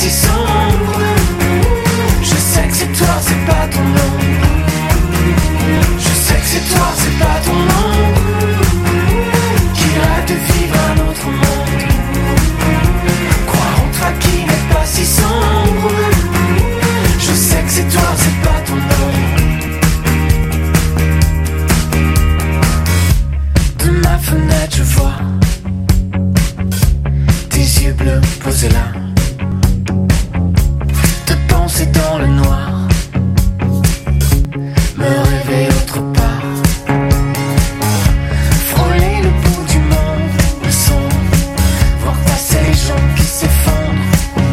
si sombre. Je sais que c'est toi, c'est pas ton nom. Je sais que c'est toi, c'est pas ton nom. Qui rêve de vivre un autre monde. Croire en toi qui n'est pas si sombre. Je sais que c'est toi, c'est pas ton nom. De ma fenêtre je vois tes yeux bleus posés là, te penser dans le noir, me rêver autre part, frôler le bout du monde, le son, voir passer les gens qui s'effondrent.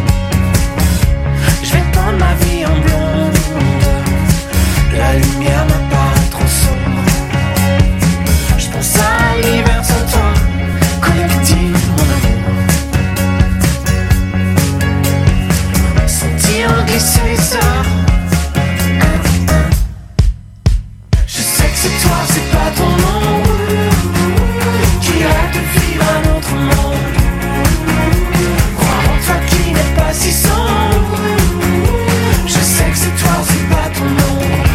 Je vais peindre ma vie en blonde, la lumière m'apparaît trop sombre. Je pense à l'hiver sans toi, collectif mon amour. Sentir glisser les heures. Je sais que c'est toi, c'est pas ton nom. Qui rêve de vivre un autre monde. Croire en toi qui n'est pas si sombre. Je sais que c'est toi, c'est pas ton nom.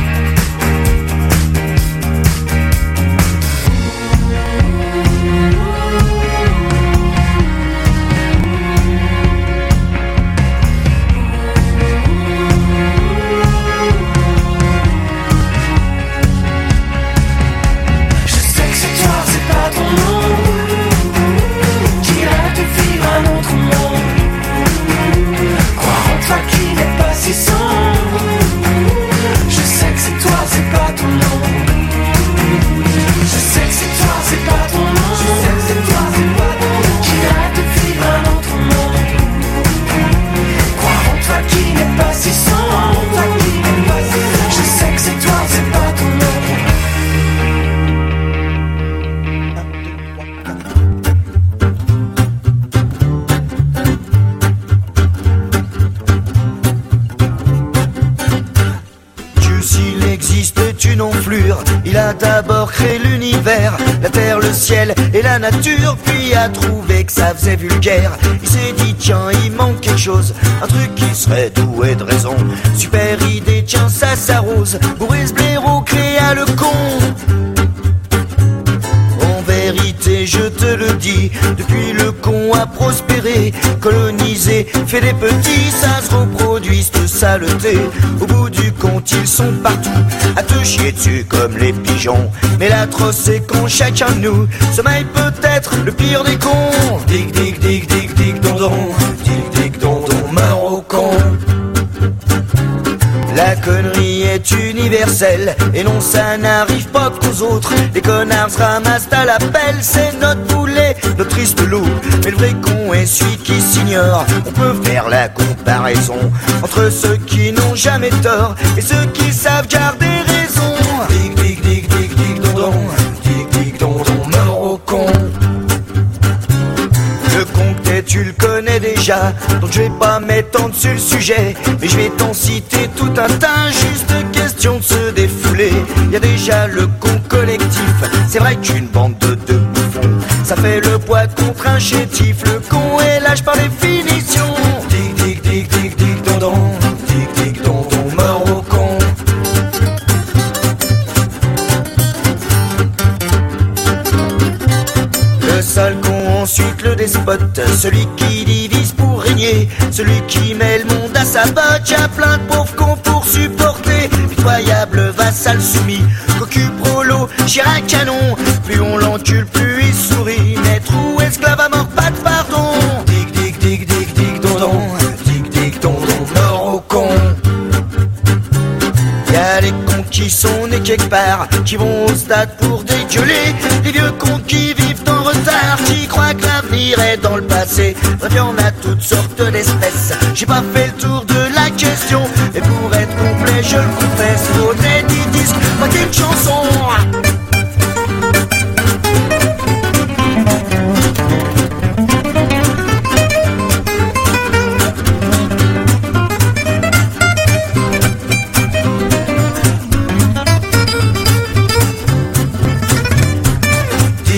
Je sais que c'est toi, c'est pas ton nom. Qui rêve de vivre un autre monde. Croire en toi qui n'est pas si sombre. Je sais que c'est toi, c'est pas ton nom. Je sais que c'est toi, c'est pas ton nom. Je sais que c'est toi, c'est pas ton nom. Qui rêve de vivre un autre monde. Croire en toi qui n'est pas si sombre. Je sais que c'est toi, c'est pas ton nom. Dieu s'il existe est une enflure. Il a d'abord créé l'univers, la terre, le ciel et la nature. Puis a trouvé que ça faisait vulgaire. Il s'est dit tiens il manque quelque chose, un truc qui serait doué de raison. Super idée, tiens ça s'arrose. Boris Blaireau créa le con. En vérité je te le dis, depuis le con a prospéré, colonisé, fait des petits, ça se reproduit cette saleté. Au bout du compte ils sont partout, à te chier dessus comme les pigeons. Mais l'atroce c'est quand chacun de nous sommeille peut-être le pire des cons. Dig dig dig dig dig dondon, dig dig dondon, mort au con. La connerie est universelle, et non ça n'arrive pas qu'aux autres. Les connards se ramassent à l'appel, c'est notre boulet, notre triste loup. Mais le vrai con est celui qui s'ignore. On peut faire la comparaison entre ceux qui n'ont jamais tort et ceux qui savent garder raison. Dig dig dig dig dig dondon, dig dig dondon, mort au con. Le con que t'es, tu le connais déjà, donc je vais pas m'étendre sur le sujet, mais je vais t'en citer tout un tas, juste question de se défouler. Y a déjà le con collectif, c'est vrai qu'une bande de bouffons, ça fait le poids contre un chétif. Le con est lâche par définition. Dig dig dig dig dig dondon, dig dig dondon, mort au con. Le sale con, ensuite le despote, celui qui divise pour régner, celui qui met le monde à sa botte. Y'a plein de pauvres cons pour supporter, pitoyable vassal soumis, cocu prolo, Chirac canon. Plus on l'encule, plus il sourit, maître ou esclave à mort, pas de pardon. Dig dig dig dig dig dondon, dig dig dondon, mort au con. Y'a les cons qui sont nés quelque part, qui vont au stade pour dégueuler, les vieux cons qui vivent en retard, qui croient que l'avenir est dans le passé. Bref, y'en a toutes sortes d'espèces, j'ai pas fait le tour de la question, et pour être complet je le confesse, faudrait 10 disques, pas qu'une chanson.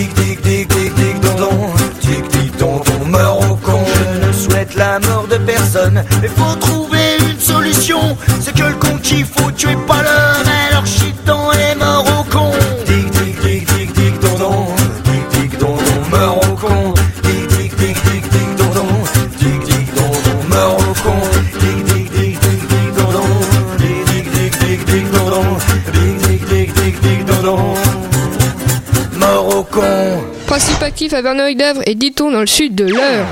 La mort de personne résonne. Mais faut trouver une solution. C'est que le con qu'il faut tuer pas l'homme. Alors chitant est mort au con. Dig dig dig dig dig dondon. Dig dig dondon meurt au con. Dig dig dig dig dig dondon. Dig dig dondon meurt au con. Dig dig dig dig dig dondon. Dig dig dig dig dig dondon. Dig dig dig dig dig dondon. Mort au con. Principe actif à Verneuil-d'Avre et dit-on dans le sud de l'Eure.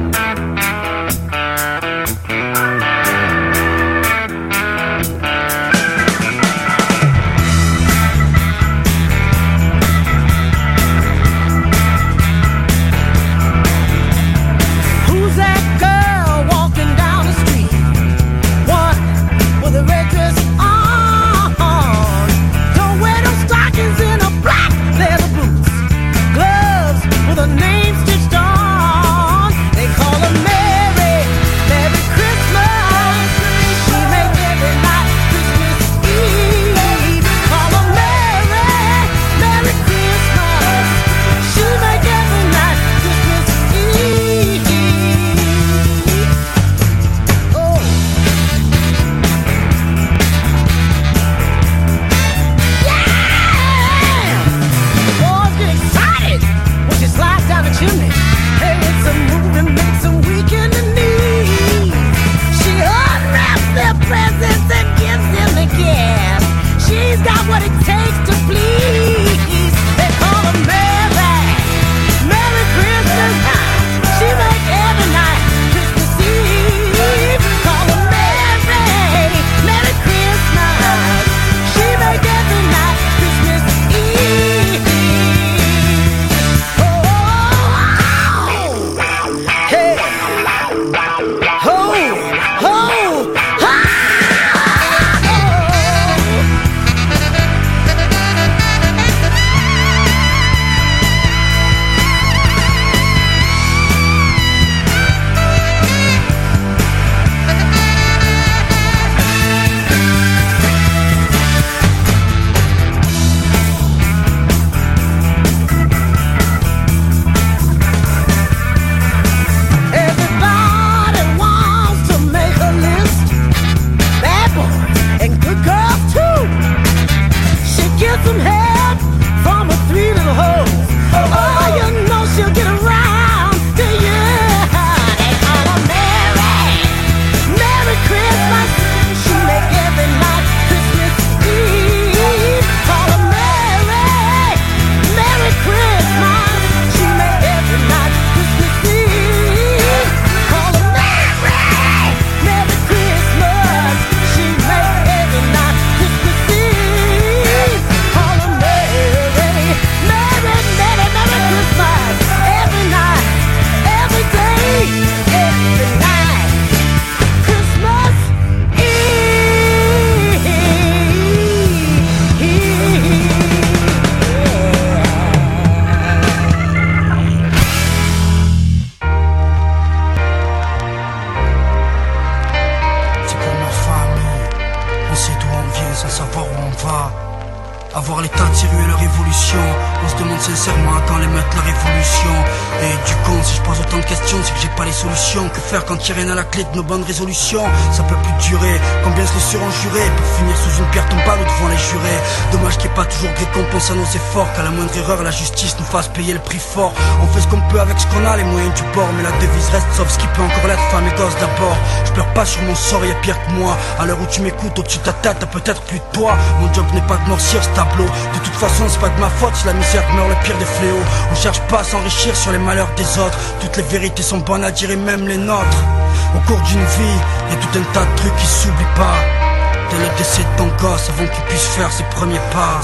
Rien à la clé de nos bonnes résolutions, ça peut plus durer. Combien se les seront jurés pour finir sous une pierre tombale ou devant les jurés. Dommage qu'il n'y ait pas toujours de récompense à nos efforts, qu'à la moindre erreur la justice nous fasse payer le prix fort. On fait ce qu'on peut avec ce qu'on a, les moyens du bord, mais la devise reste sauf ce qui peut encore l'être, femme et gosse d'abord. Je pleure pas sur mon sort, y'a pire que moi. À l'heure où tu m'écoutes, au-dessus de ta tête, t'as peut-être plus de toi. Mon job n'est pas de noircir ce tableau. De toute façon c'est pas de ma faute si la misère meurt le pire des fléaux. On cherche pas à s'enrichir sur les malheurs des autres. Toutes les vérités sont bonnes à dire et même les nôtres. Au cours d'une vie, y'a tout un tas de trucs qui s'oublient pas. Dès le décès de ton gosse, avant qu'il puisse faire ses premiers pas.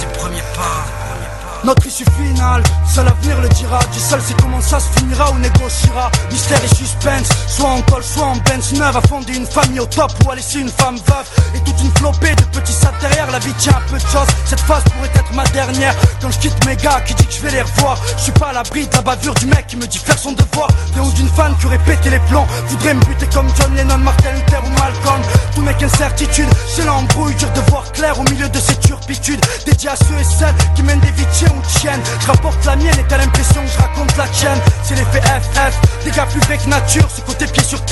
Notre issue finale, seul l'avenir le dira. Dieu seul sait comment ça se finira ou négociera. Mystère et suspense, soit en col, soit en Benz neuve. À fonder une famille au top ou à laisser une femme veuve. Et toute une flopée de petits sacs derrière. La vie tient un peu de choses, cette phase pourrait être ma dernière. Quand je quitte mes gars qui dit que je vais les revoir, je suis pas à l'abri de la bavure du mec qui me dit faire son devoir. Ou d'une fan qui aurait pété les plombs, voudrait me buter comme John Lennon, Martin Luther ou Malcolm. Tout mec incertitude, c'est l'embrouille, dur de voir clair au milieu de ces turpitudes. Dédié à ceux et celles qui mènent des vies de chiens ou de chiennes. Je rapporte la mienne et t'as l'impression que je raconte la tienne. C'est l'effet FF, des gars plus vrais que nature, ce côté pied sur terre et à la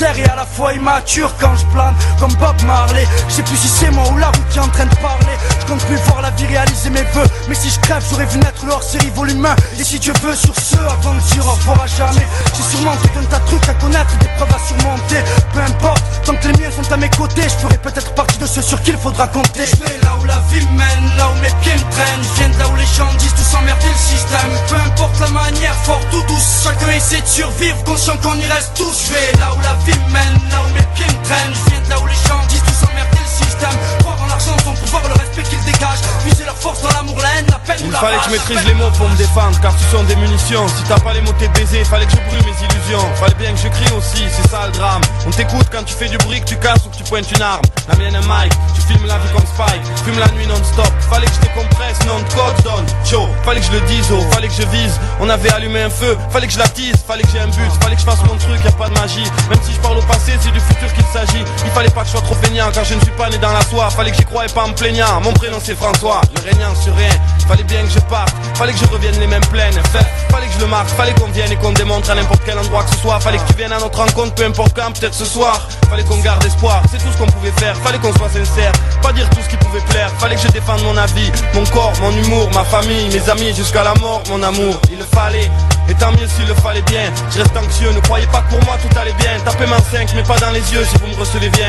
fois immature quand je plane comme Bob Marley. Je sais plus si c'est moi ou la route qui est en train de parler. Je compte plus voir la vie réaliser mes vœux, mais si je crève j'aurais vu naître le hors-série volume 1. Et si Dieu veut sur ce, avant de dire au revoir à jamais, j'ai sûrement tout un tas de trucs à connaître, des preuves à surmonter. Peu importe, tant que les miens sont à mes côtés, je ferai peut-être partie de ceux sur qui il faudra compter. Je vais là où la vie mène, là où mes pieds me traînent. Je viens de là où les gens disent tous emmerder le système. Peu importe la manière, fort ou douce, chacun essaie de survivre, conscient qu'on y reste tous. Je vais là où la vie mène, là où mes pieds me traînent. Je viens de là où les gens disent tous emmerder le système. Croire en l'argent, son pouvoir, le respect qu'ils dégagent. Puiser leur force dans l'amour, la haine, la peine ou la rage. Il fallait que je maîtrise les mots pour me défendre, car ce sont des munitions. Si t'as pas les mots t'es baisé, fallait que je brûle mes illusions. Fallait bien que je crie aussi, c'est ça le drame. On t'écoute quand tu fais du bruit, que tu casses ou que tu pointes une arme. La mienne est Mike, tu filmes la vie comme Spike. Fume la nuit non-stop, fallait que je décompresse, non de code zone. Chaud, fallait que je le dise, oh, fallait que je vise. On avait allumé un feu, fallait que je l'attise. Fallait que j'ai un but, fallait que je fasse mon truc, y a pas de magie. Même si je parle au passé, c'est du futur qu'il s'agit. Il fallait pas que je sois trop feignant, car je ne suis pas né dans la soie. Fallait que j'y croie et pas en me plaignant. Mon prénom c'est François, le régnant sur rien. Fallait bien que je parte, fallait que je revienne les mêmes plaines. Fallait que je le marque, fallait qu'on vienne et qu'on démontre à n'importe quel endroit que ce soit. Fallait que tu viennes à notre rencontre, peu importe quand, peut-être ce soir. Fallait qu'on garde espoir, c'est tout ce qu'on pouvait faire. Fallait qu'on soit sincère, pas dire tout ce qui pouvait plaire. Fallait que je défende mon avis, mon corps, mon humour, ma famille, mes amis, jusqu'à la mort, mon amour. Il le fallait, et tant mieux s'il le fallait bien. Je reste anxieux, ne croyez pas que pour moi tout allait bien. Tapez main 5, mais pas dans les yeux si vous me recevez bien.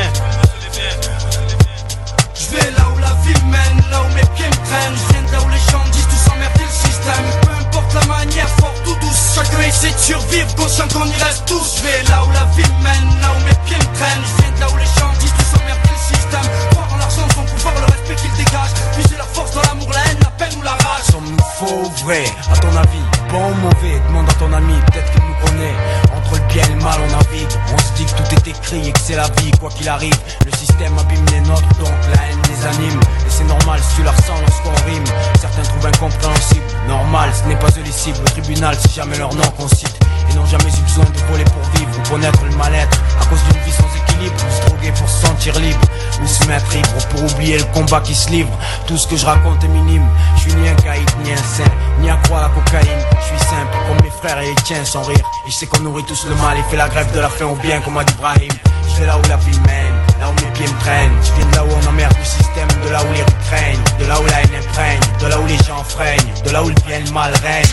Je vais là où la vie mène, là où mes pieds me traînent. Je viens de là où les gens disent tous emmerder le système. Peu importe la manière, forte ou douce, chacun essaie de survivre, conscient qu'on y reste tous. Je vais là où la vie mène, là où mes pieds me traînent. Je viens de là où les gens disent tous emmerder le système. Croire en l'argent, son pouvoir, le respect qu'il dégage. Puiser leur force dans l'amour, la haine, la peine ou la rage. Sommes-nous faux ou vrai, à ton avis? Bon ou mauvais, demande à ton ami, peut-être qu'il nous connaît. Entre le bien et le mal on navigue, on se dit que tout est écrit et que c'est la vie, quoi qu'il arrive. Le système abîme les nôtres, donc la haine les anime. Et c'est normal si tu la ressens lorsqu'on rime. Certains trouvent incompréhensible, normal, ce n'est pas eux les cibles. Au tribunal, c'est jamais leur nom qu'on cite. Et n'ont jamais eu besoin de voler pour vivre ou connaître le mal-être. À cause d'une vie sans équilibre, ou se droguer pour se sentir libre, ou se mettre ivre pour oublier le combat qui se livre. Tout ce que je raconte est minime. Je suis ni un caïd, ni un saint, ni à croire à la cocaïne. Je suis simple, comme mes frères et les tiens sans rire. Et je sais qu'on nourrit tous le mal et fait la grève de la faim au bien comme a dit Brahim. Je vais là où la vie mène, là où mes pieds me traînent. Je viens de là où on emmerde le système, de là où les rues craignent, de là où la haine imprègne, de là où les gens freinent, de là où le bien et le mal règne.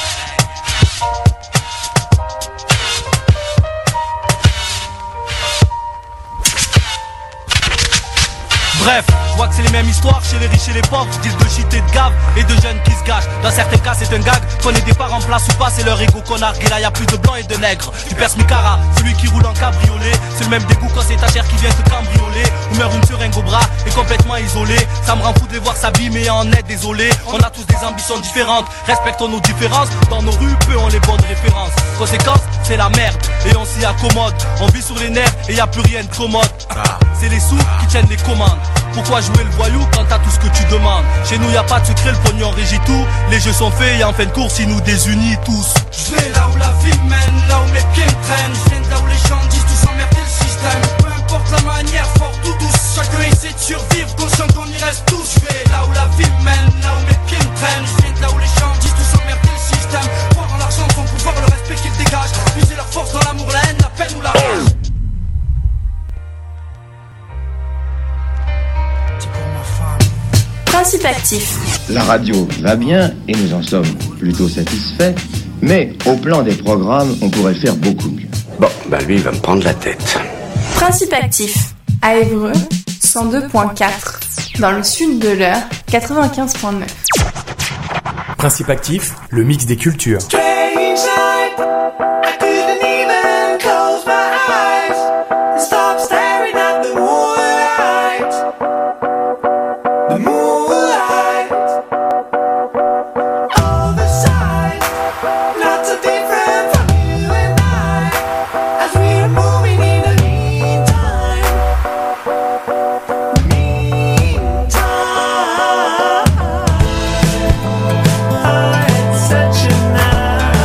Bref, je vois que c'est les mêmes histoires chez les riches et les pauvres. Disent de shit et de gave et de jeunes qui se gâchent. Dans certains cas c'est un gag, qu'on ait des parents en place ou pas, c'est leur ego qu'on argue. Et là y'a plus de blancs et de nègres. Tu perces Micara, celui qui roule en cabriolet. C'est le même dégoût quand c'est ta chair qui vient te cambrioler. Ou meurt une seringue au bras et complètement isolé. Ça me rend fou de les voir s'abîmer en est désolé. On a tous des ambitions différentes, respectons nos différences. Dans nos rues, peu ont les bonnes références. Conséquence, c'est la merde et on s'y accommode. On vit sur les nerfs et y a plus rien de commode. C'est les sous qui tiennent les commandes. Pourquoi jouer le voyou quand t'as tout ce que tu demandes? Chez nous y a pas de secret, le pognon régit tout. Les jeux sont faits et en fin de course ils nous désunissent tous. Je vais là où la vie mène, là où mes pieds me traînent. Je viens de là où les gens disent tous emmerder le système. Peu importe la manière, forte ou douce, chacun essaie de survivre, conscient qu'on y reste tous. Je vais là où la vie mène, là où mes pieds me traînent. Je viens de là où les gens disent tous emmerder le système. Croire en l'argent, son pouvoir, le respect qu'ils dégagent. Puiser leur force dans l'amour, la haine, la peine ou la rage. Principe actif. La radio va bien et nous en sommes plutôt satisfaits, mais au plan des programmes, on pourrait faire beaucoup mieux. Bon, bah lui, il va me prendre la tête. Principe actif. À Évreux, 102.4. Dans le sud de l'Eure, 95.9. Principe actif, le mix des cultures. Such a night.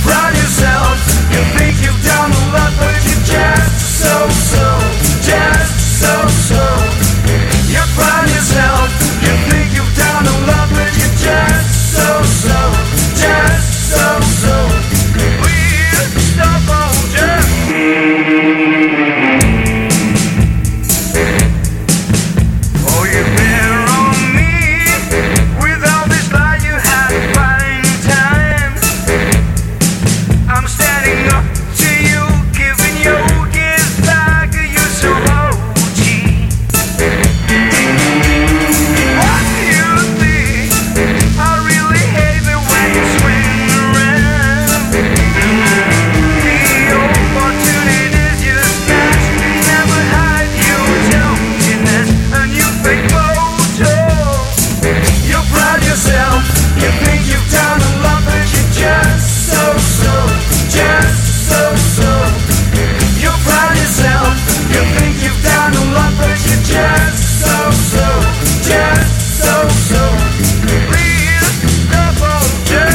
proud yourself. You think you've done a lot, but you're just so. You're proud yourself. You think you've done a lot, but you're just so. We'll stop all oh, you've been on me with all this lie you had buying time. I'm standing up to you, giving you gifts back. You're so OG. What do you think? I really hate the way you swing around. The opportunities you snatch never hide your emptiness and you fake photo. You're proud yourself. You think you've done a lot, but you're just so. You're proud yourself. You think you've done a lot, but you're just so. Real double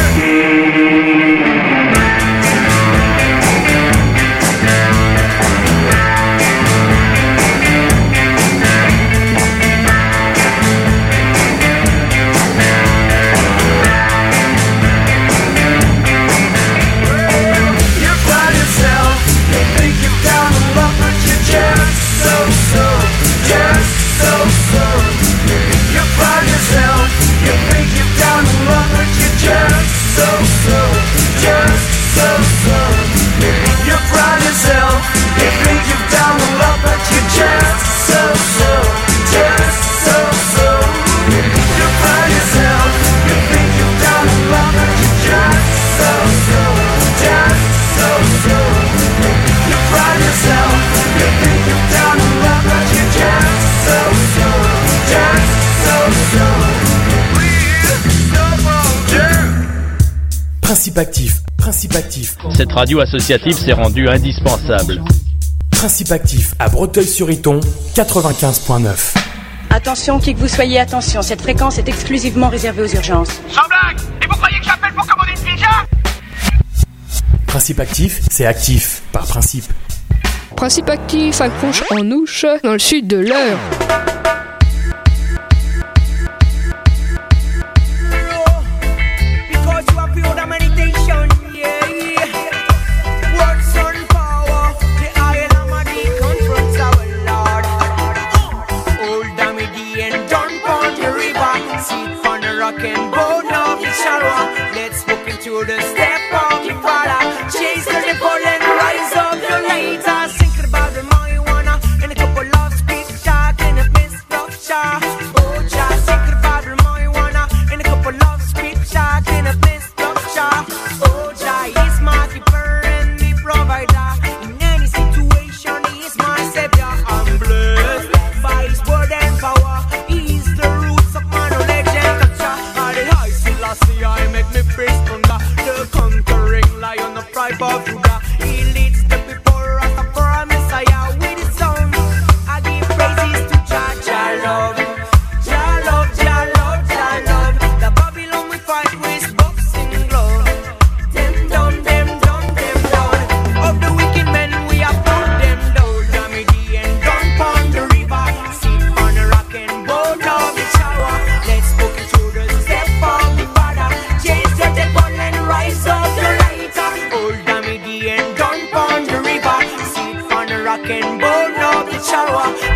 You're proud yourself. You think you've done a lot, but you're just so. You're proud yourself. You think you've done a lot, but you're just so. You're proud yourself. You think you've done a lot, but you're just so. You're proud yourself. You think you've done a lot, but you're just so. You're proud yourself. You think you've done a lot, but you're just so. Principe actif, principe actif. Cette radio associative s'est rendue indispensable. Principe actif à Breteuil-sur-Iton, 95.9. Attention, qui que vous soyez, attention, cette fréquence est exclusivement réservée aux urgences. Sans blague. Et vous croyez que j'appelle pour commander une pizza? Principe actif, c'est actif, par principe. Principe actif à Conches-en-Ouche, dans le sud de l'Eure. Let's walk into the step of the Father. Chase the devil and rise up the later. Thinking about the marijuana and a couple of speed talk and a fist of shot. Oh, just thinking about the marijuana and a couple of speed talk and a fist of shot. Oh, Jah is my keeper and the provider. In any situation, He is my savior. I'm blessed by His word and power. He is the roots of my knowledge and culture. I make me praise thunder, the conquering lion of tribe of Judah. He leads the people right for a Messiah with his song. I give praises to Jah, Jah love, Jah love, Jah love, Jah love. The Babylon we fight with boxing glove. Them down, them down, them down. Of the wicked men we have put them down. Damidi and down pond the river. Sit on a rock and boat of the shower. Let's book it to the step of the rise up the lighter. Old Damidi and down pond the river. Sit on a rock and bone of the shower.